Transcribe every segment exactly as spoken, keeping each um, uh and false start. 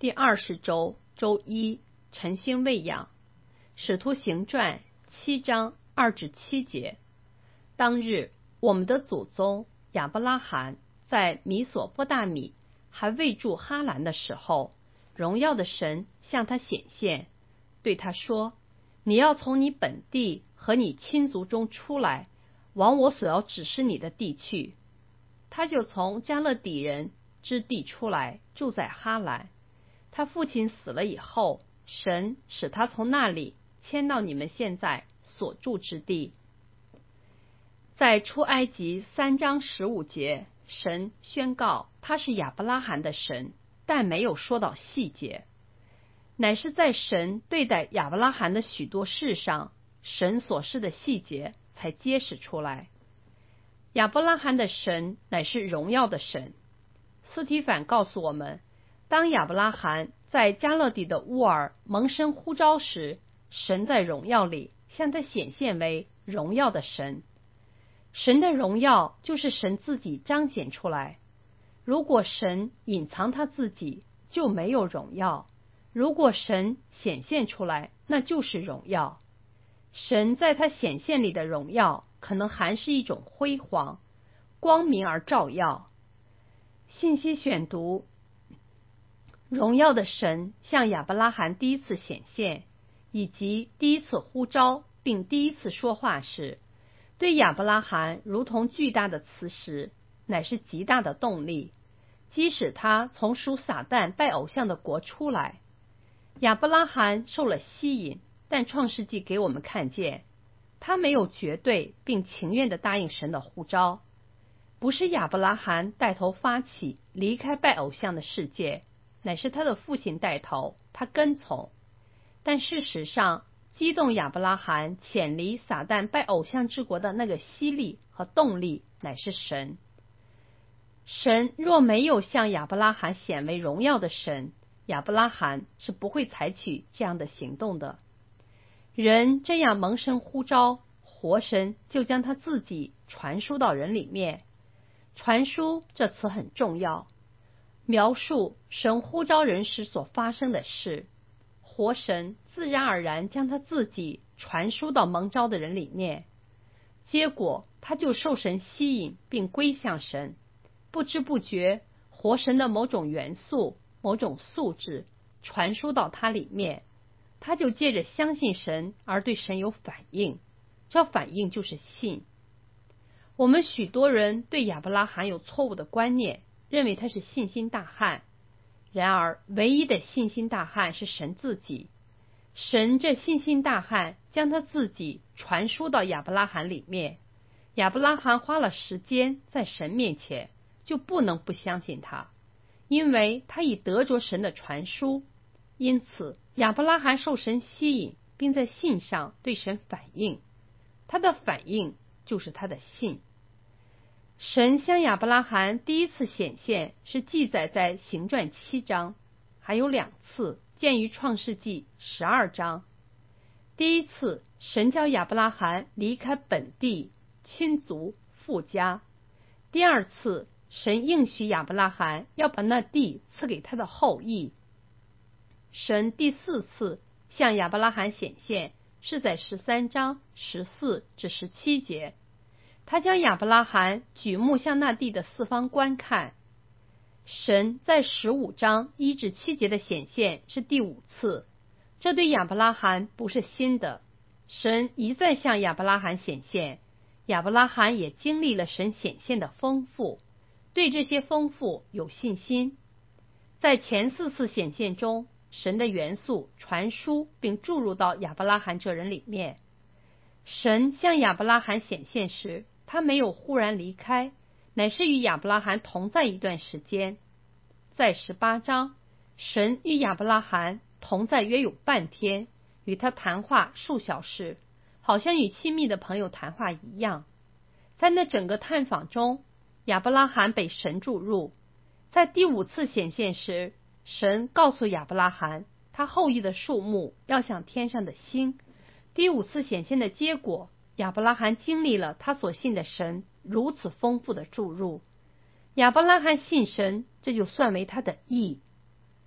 第二十周周一，晨星喂养。使徒行传七章二至七节。当日，我们的祖宗亚伯拉罕在米索波大米还未住哈兰的时候，荣耀的神向他显现，对他说：你要从你本地和你亲族中出来，往我所要指示你的地去。他就从加勒底人之地出来，住在哈兰。他父亲死了以后，神使他从那里迁到你们现在所住之地。在出埃及三章十五节，神宣告他是亚伯拉罕的神，但没有说到细节，乃是在神对待亚伯拉罕的许多事上，神所示的细节才揭示出来。亚伯拉罕的神乃是荣耀的神。斯提反告诉我们，当亚伯拉罕在加勒底的乌尔蒙神呼召时，神在荣耀里向他显现为荣耀的神。神的荣耀就是神自己彰显出来。如果神隐藏他自己，就没有荣耀；如果神显现出来，那就是荣耀。神在他显现里的荣耀，可能还是一种辉煌、光明而照耀。信息选读：荣耀的神向亚伯拉罕第一次显现，以及第一次呼召并第一次说话时，对亚伯拉罕如同巨大的磁石，乃是极大的动力，即使他从属撒旦拜偶像的国出来。亚伯拉罕受了吸引，但创世纪给我们看见，他没有绝对并情愿地答应神的呼召。不是亚伯拉罕带头发起离开拜偶像的世界，乃是他的父亲带头，他跟从。但事实上，激动亚伯拉罕潜离撒旦拜偶像之国的那个吸力和动力，乃是神。神若没有向亚伯拉罕显为荣耀的神，亚伯拉罕是不会采取这样的行动的。人这样蒙神呼召，活神就将他自己传输到人里面。传输这词很重要，描述神呼召人时所发生的事。活神自然而然将他自己传输到蒙召的人里面，结果他就受神吸引并归向神。不知不觉，活神的某种元素、某种素质传输到他里面，他就借着相信神而对神有反应，这反应就是信。我们许多人对亚伯拉罕有错误的观念，认为他是信心大汉。然而，唯一的信心大汉是神自己。神这信心大汉将他自己传输到亚伯拉罕里面。亚伯拉罕花了时间在神面前，就不能不相信他，因为他已得着神的传输。因此，亚伯拉罕受神吸引，并在信上对神反应。他的反应就是他的信。神向亚伯拉罕第一次显现是记载在行传七章，还有两次见于创世纪十二章。第一次，神叫亚伯拉罕离开本地、亲族、父家；第二次，神应许亚伯拉罕要把那地赐给他的后裔。神第四次向亚伯拉罕显现是在十三章十四至十七节，他将亚伯拉罕举目向那地的四方观看。神在十五章一至七节的显现是第五次，这对亚伯拉罕不是新的。神一再向亚伯拉罕显现，亚伯拉罕也经历了神显现的丰富，对这些丰富有信心。在前四次显现中，神的元素传输并注入到亚伯拉罕这人里面。神向亚伯拉罕显现时，他没有忽然离开，乃是与亚伯拉罕同在一段时间。在十八章，神与亚伯拉罕同在约有半天，与他谈话数小时，好像与亲密的朋友谈话一样。在那整个探访中，亚伯拉罕被神注入。在第五次显现时，神告诉亚伯拉罕，他后裔的数目要像天上的星。第五次显现的结果，亚伯拉罕经历了他所信的神如此丰富的注入。亚伯拉罕信神，这就算为他的义。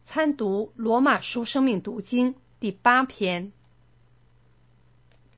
参读罗马书生命读经第八篇。